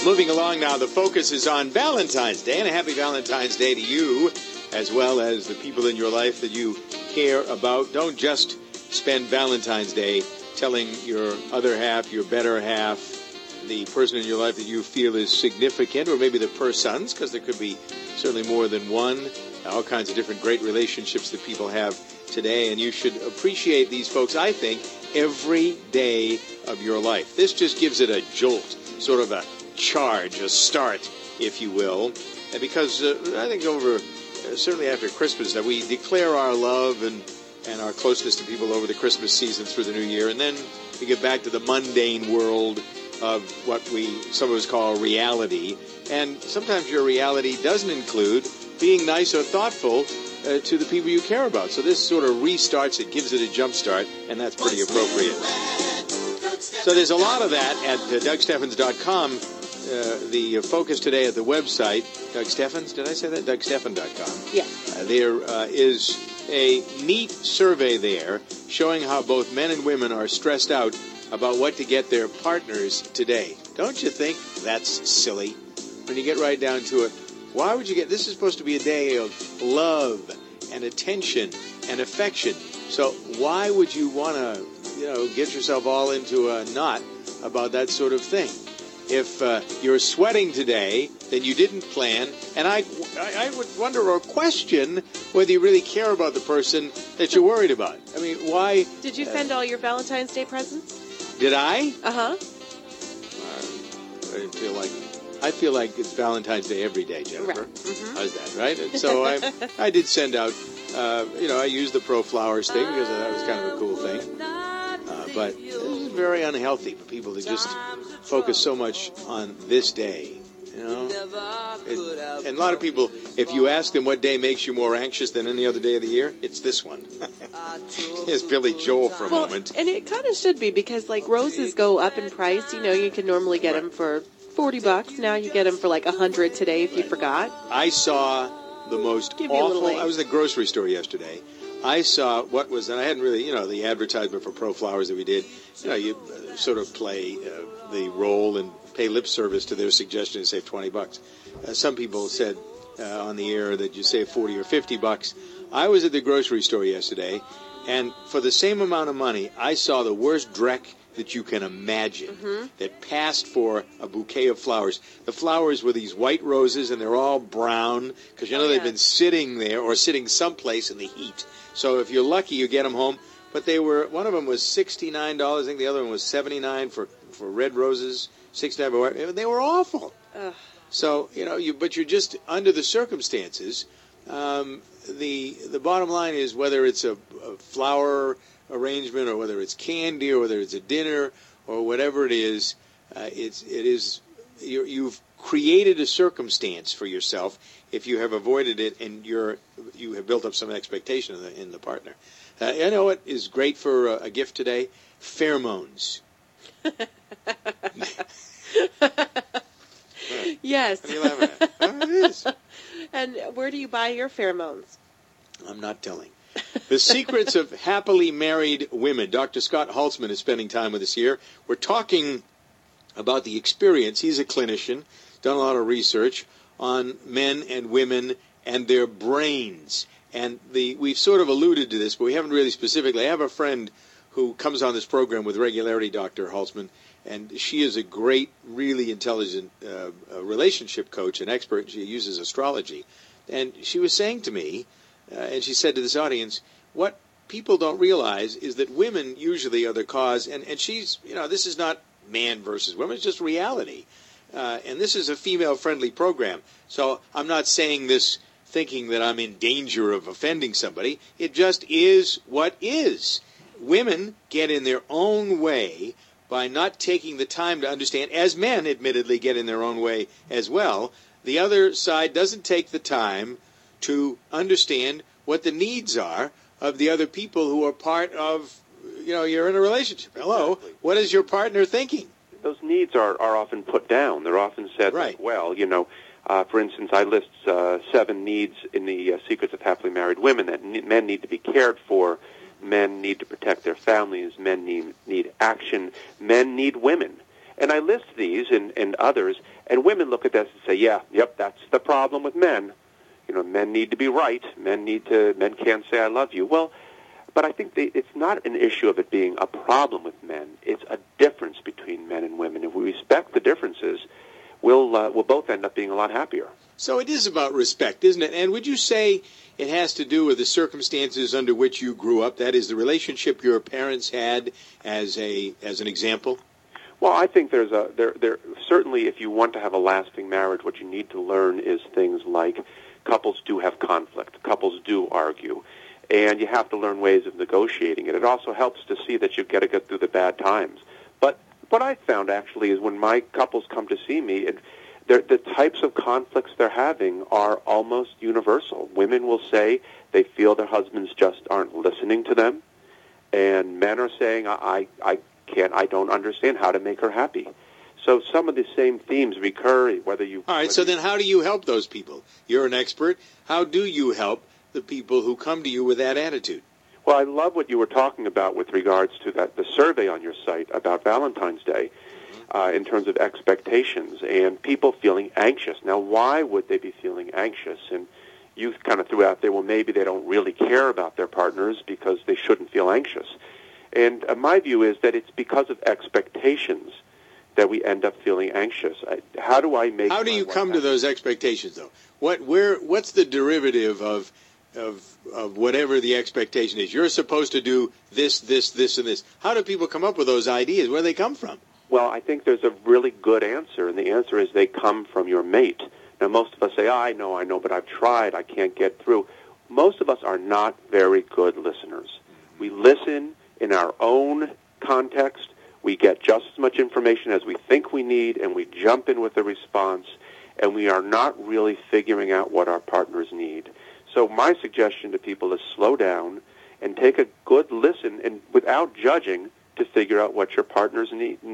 Moving along now, the focus is on Valentine's Day, and a happy Valentine's Day to you, as well as the people in your life that you care about. Don't just spend Valentine's Day telling your other half, your better half, the person in your life that you feel is significant, or maybe the persons, because there could be certainly more than one, all kinds of different great relationships that people have today, and you should appreciate these folks, I think, every day of your life. This just gives it a jolt, sort of a charge, a start, if you will, and because I think certainly after Christmas, that we declare our love and our closeness to people over the Christmas season through the new year, and then we get back to the mundane world of what some of us call reality, and sometimes your reality doesn't include being nice or thoughtful to the people you care about. So this sort of restarts it, gives it a jump start, and that's pretty appropriate. So there's a lot of that at DougSteffens.com. The focus today at the website, Doug Steffens, did I say that? DougSteffen.com. Yes. There is a neat survey there showing how both men and women are stressed out about what to get their partners today. Don't you think that's silly? When you get right down to it, why would you this is supposed to be a day of love and attention and affection. So why would you want to, get yourself all into a knot about that sort of thing? If you're sweating today, then you didn't plan. And I would wonder or question whether you really care about the person that you're worried about. I mean, why? Did you send all your Valentine's Day presents? Did I? Uh-huh. I feel like it's Valentine's Day every day, Jennifer. Right. Mm-hmm. How's that, right? And so I did send out, I used the Pro Flowers thing because I thought it was kind of a cool thing. But it's very unhealthy for people to just focus so much on this day, And a lot of people, if you ask them what day makes you more anxious than any other day of the year, it's this one. Here's Billy Joel for a moment. And it kind of should be, because like roses go up in price. You can normally get them for $40. Now you get them for like $100 today if you forgot. I saw the most awful. I was at the grocery store yesterday. I saw what was, and I hadn't really, the advertisement for Pro Flowers that we did. You sort of play the role and pay lip service to their suggestion to save $20. Some people said on the air that you save $40 or $50. I was at the grocery store yesterday, and for the same amount of money, I saw the worst dreck that you can imagine that passed for a bouquet of flowers. The flowers were these white roses, and they're all brown because, they've been sitting there or sitting someplace in the heat. So if you're lucky, you get them home. But one of them was $69. I think the other one was $79 for red roses, $69 for white. They were awful. Ugh. So, but you're just under the circumstances. The bottom line is whether it's a flower arrangement or whether it's candy or whether it's a dinner or whatever it is, you've created a circumstance for yourself if you have avoided it and you have built up some expectation in the partner. You know what is great for a gift today? Pheromones. Yes. What are you laughing at? Oh, it is. And where do you buy your pheromones? I'm not telling. The Secrets of Happily Married Women. Dr. Scott Haltzman is spending time with us here. We're talking about the experience. He's a clinician, done a lot of research on men and women and their brains. And we've sort of alluded to this, but we haven't really specifically. I have a friend who comes on this program with regularity, Dr. Haltzman, and she is a great, really intelligent relationship coach and expert. She uses astrology. And she was saying to me, and she said to this audience, what people don't realize is that women usually are the cause, and she's, this is not man versus women, it's just reality. And this is a female-friendly program. So I'm not saying this thinking that I'm in danger of offending somebody. It just is what is. Women get in their own way by not taking the time to understand, as men admittedly get in their own way as well. The other side doesn't take the time to understand what the needs are of the other people who are part of, you're in a relationship. Hello, exactly. What is your partner thinking? Those needs are often put down. They're often said, right. For instance, I list 7 needs in the Secrets of Happily Married Women that men need to be cared for, men need to protect their families, men need action, men need women. And I list these and others, and women look at this and say, yeah, yep, that's the problem with men. You know, men need to be right. Men can't say I love you. Well, but I think it's not an issue of it being a problem with men. It's a difference between men and women. If we respect the differences, we'll both end up being a lot happier. So it is about respect, isn't it? And would you say it has to do with the circumstances under which you grew up? That is, the relationship your parents had as an example? Well, I think there certainly, if you want to have a lasting marriage, what you need to learn is things like couples do have conflict, couples do argue, and you have to learn ways of negotiating it. It also helps to see that you got to get through the bad times. But what I found actually is when my couples come to see me, the types of conflicts they're having are almost universal. Women will say they feel their husbands just aren't listening to them, and men are saying, I don't understand how to make her happy. So some of the same themes recur, whether you... All right, so then how do you help those people? You're an expert. How do you help the people who come to you with that attitude? Well, I love what you were talking about with regards to the survey on your site about Valentine's Day in terms of expectations and people feeling anxious. Now, why would they be feeling anxious? And you kind of threw out there, well, maybe they don't really care about their partners because they shouldn't feel anxious. And my view is that it's because of expectations that we end up feeling anxious. How do you come to those expectations, though? What's the derivative of whatever the expectation is? You're supposed to do this, this, this, and this. How do people come up with those ideas? Where do they come from? Well, I think there's a really good answer, and the answer is they come from your mate. Now, most of us say, I know, but I've tried. I can't get through. Most of us are not very good listeners. We listen in our own context. We get just as much information as we think we need, and we jump in with a response, and we are not really figuring out what our partners need. So my suggestion to people is slow down and take a good listen, and without judging, to figure out what your partner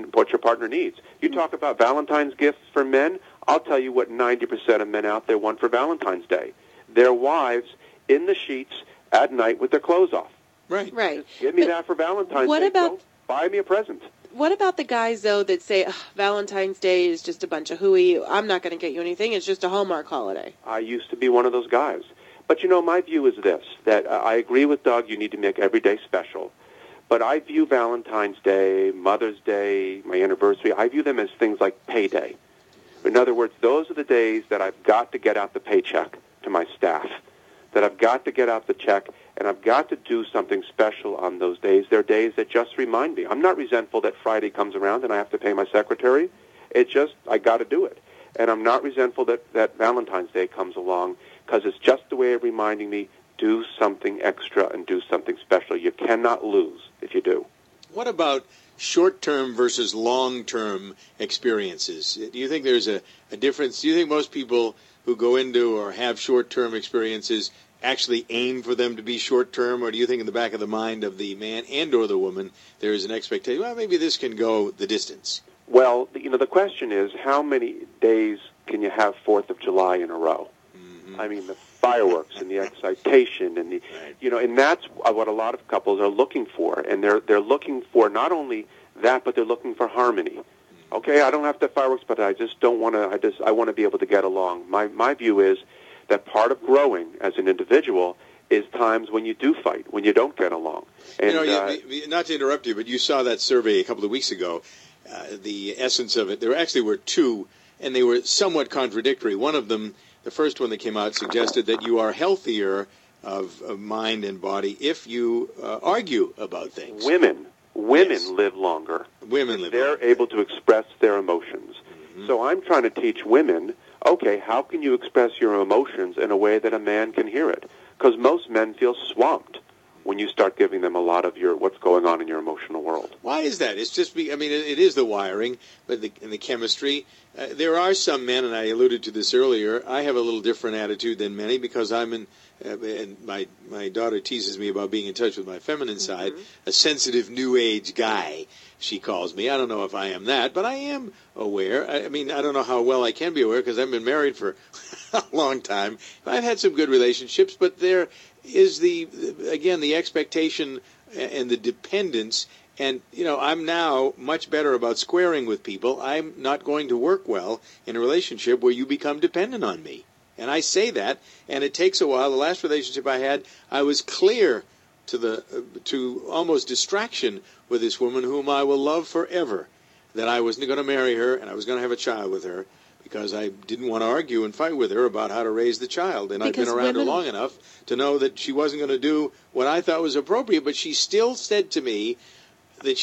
needs. You talk about Valentine's gifts for men. I'll tell you what 90% of men out there want for Valentine's Day: their wives in the sheets at night with their clothes off. Right. Just give me that for Valentine's Day. Go buy me a present. What about the guys, though, that say Valentine's Day is just a bunch of hooey, I'm not going to get you anything, it's just a Hallmark holiday? I used to be one of those guys. But, my view is this, that I agree with Doug, you need to make every day special. But I view Valentine's Day, Mother's Day, my anniversary, I view them as things like payday. In other words, those are the days that I've got to get out the paycheck to my staff, that I've got to get out the check, and I've got to do something special on those days. They're days that just remind me. I'm not resentful that Friday comes around and I have to pay my secretary. It's just, I got to do it. And I'm not resentful that Valentine's Day comes along, because it's just a way of reminding me, do something extra and do something special. You cannot lose if you do. What about short-term versus long-term experiences? Do you think there's a difference? Do you think most people who go into or have short-term experiences actually aim for them to be short-term, or do you think in the back of the mind of the man and or the woman there is an expectation, well, maybe this can go the distance? Well, the question is, how many days can you have 4th of July in a row? Mm-hmm. I mean, the fireworks and the excitation and and that's what a lot of couples are looking for, and they're looking for not only that, but they're looking for harmony. Okay, I don't have to have fireworks, but I just don't want to. I want to be able to get along. My view is that part of growing as an individual is times when you do fight, when you don't get along. And, not to interrupt you, but you saw that survey a couple of weeks ago. The essence of it, there actually were two, and they were somewhat contradictory. One of them, the first one that came out, suggested that you are healthier of mind and body if you argue about things. Women yes. live longer. They're able to express their emotions. Mm-hmm. So I'm trying to teach women, okay, how can you express your emotions in a way that a man can hear it? Because most men feel swamped when you start giving them a lot of what's going on in your emotional world. Why is that? It's just, it is the wiring, but the chemistry. There are some men, and I alluded to this earlier, I have a little different attitude than many because I'm and my daughter teases me about being in touch with my feminine side, a sensitive new age guy, she calls me. I don't know if I am that, but I am aware. I don't know how well I can be aware because I've been married for a long time. I've had some good relationships, but there is the expectation and the dependence And, I'm now much better about squaring with people. I'm not going to work well in a relationship where you become dependent on me. And I say that, and it takes a while. The last relationship I had, I was clear to almost distraction with this woman whom I will love forever, that I wasn't going to marry her and I was going to have a child with her, because I didn't want to argue and fight with her about how to raise the child. And I've been around her long enough to know that she wasn't going to do what I thought was appropriate, but she still said to me that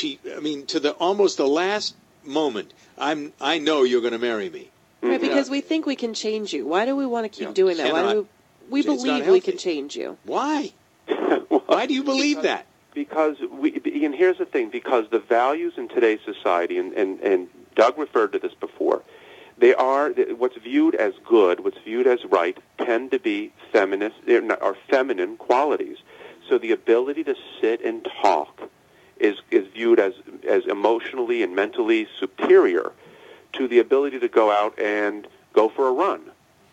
to almost the last moment, I know you're going to marry me. Right, because we think we can change you. Why do we want to keep doing that? Why do we believe we can change you? Why? Why do you believe that? Because and here's the thing, because the values in today's society, and Doug referred to this before, they are, what's viewed as good, what's viewed as right, tend to be feminist, or feminine qualities. So the ability to sit and talk is viewed as emotionally and mentally superior to the ability to go out and go for a run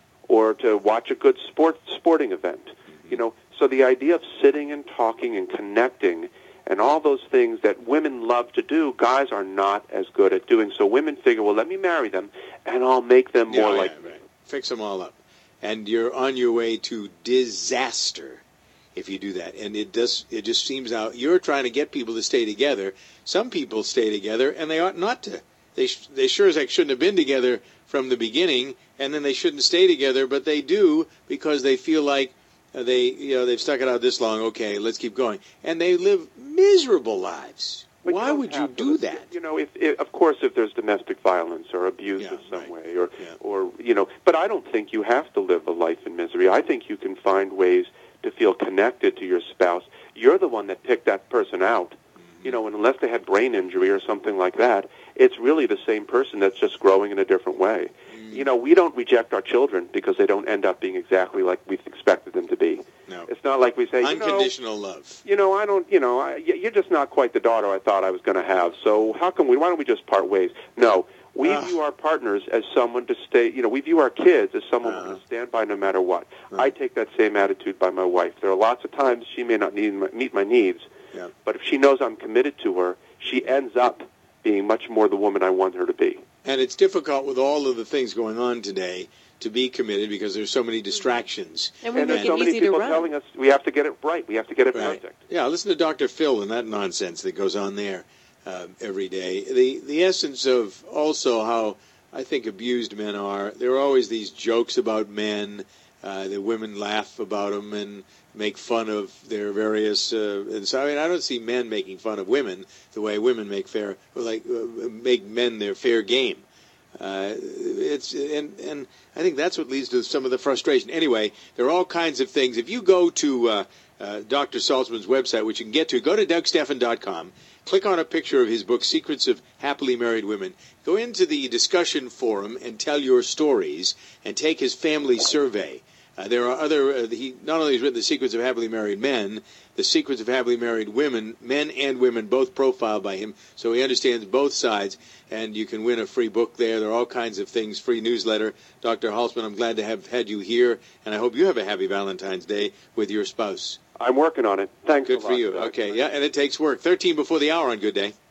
or to watch a good sporting event. So the idea of sitting and talking and connecting and all those things that women love to do, guys are not as good at doing. So women figure, well, let me marry them, and I'll make them more like me. Right. Fix them all up. And you're on your way to disaster if you do that. And it just seems out, you're trying to get people to stay together. Some people stay together, and they ought not to. They sure as heck shouldn't have been together from the beginning, and then they shouldn't stay together, but they do because they feel like they've stuck it out this long. Okay, let's keep going, and they live miserable lives. But why would you do that? If of course, if there's domestic violence or abuse in some way, or but I don't think you have to live a life in misery. I think you can find ways to feel connected to your spouse. You're the one that picked that person out. And unless they had brain injury or something like that, it's really the same person that's just growing in a different way. We don't reject our children because they don't end up being exactly like we've expected them to be. No. It's not like we say, unconditional love. You're just not quite the daughter I thought I was going to have. So why don't we just part ways? No, we view our partners as someone to stay. We view our kids as someone we're going to stand by no matter what. Right. I take that same attitude by my wife. There are lots of times she may not meet my needs, but if she knows I'm committed to her, she ends up being much more the woman I want her to be. And it's difficult with all of the things going on today to be committed because there's so many distractions. And we make there's so it many easy people to run. telling us we have to get it right. We have to get it perfect. Yeah, listen to Dr. Phil and that nonsense that goes on there every day. The essence of also how I think abused men are, there are always these jokes about men. The women laugh about them and make fun of their various. And so I don't see men making fun of women the way women make men their fair game. And I think that's what leads to some of the frustration. Anyway, there are all kinds of things. If you go to Dr. Saltzman's website, which you can get to, go to DougSteffen.com. Click on a picture of his book, Secrets of Happily Married Women. Go into the discussion forum and tell your stories and take his family survey. There are other, he not only has written The Secrets of Happily Married Men, The Secrets of Happily Married Women, men and women, both profiled by him, so he understands both sides, and you can win a free book there. There are all kinds of things, free newsletter. Dr. Halsman, I'm glad to have had you here, and I hope you have a happy Valentine's Day with your spouse. I'm working on it. Thanks a lot. Good for you. Okay, yeah, and it takes work. 13 before the hour on Good Day.